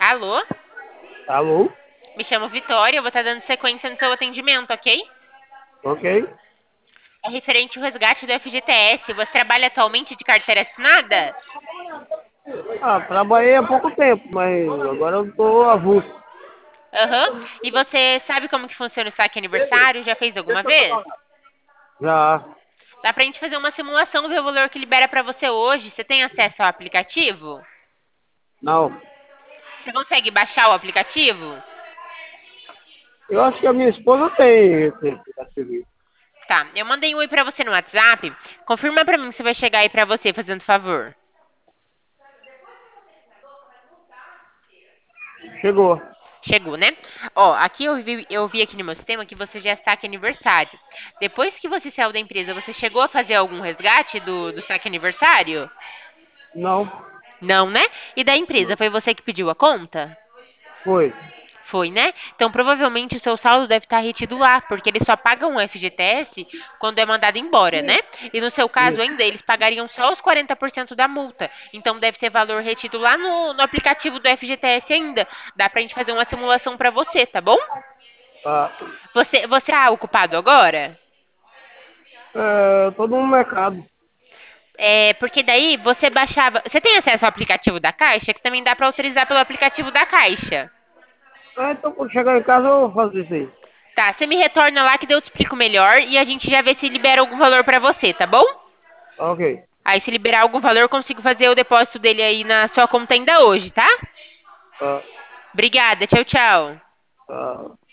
Alô? Alô? Me chamo Vitória, eu vou estar dando sequência no seu atendimento, ok? Ok. É referente ao resgate do FGTS. Você trabalha atualmente de carteira assinada? Ah, trabalhei há pouco tempo, mas agora eu tô avulso. Aham. E você sabe como que funciona o saque aniversário? Já fez alguma vez? Já. Dá pra gente fazer uma simulação, ver o valor que libera pra você hoje. Você tem acesso ao aplicativo? Não. Você consegue baixar o aplicativo? Eu acho que a minha esposa tem esse aplicativo. Tá, eu mandei um oi pra você no WhatsApp. Confirma pra mim se vai chegar aí pra você, fazendo favor. Chegou. Chegou, né? Ó, aqui eu vi aqui no meu sistema que você já está aqui aniversário. Depois que você saiu da empresa, você chegou a fazer algum resgate do saque aniversário? Não. Não, né? E da empresa, foi você que pediu a conta? Foi. Foi, né? Então, provavelmente o seu saldo deve estar retido lá, porque eles só pagam o FGTS quando é mandado embora, né? E no seu caso Isso. ainda, eles pagariam só os 40% da multa. Então, deve ter valor retido lá no aplicativo do FGTS ainda. Dá pra gente fazer uma simulação pra você, tá bom? Ah, Você tá ocupado agora? eu tô no mercado. É, porque daí você baixava. Você tem acesso ao aplicativo da Caixa, que também dá pra autorizar pelo aplicativo da Caixa. Ah, então quando chegar em casa eu vou fazer isso aí. Tá, você me retorna lá que daí eu te explico melhor e a gente já vê se libera algum valor pra você, tá bom? Ok. Aí se liberar algum valor, eu consigo fazer o depósito dele aí na sua conta ainda hoje, tá? Ah, Obrigada, tchau, tchau. ah.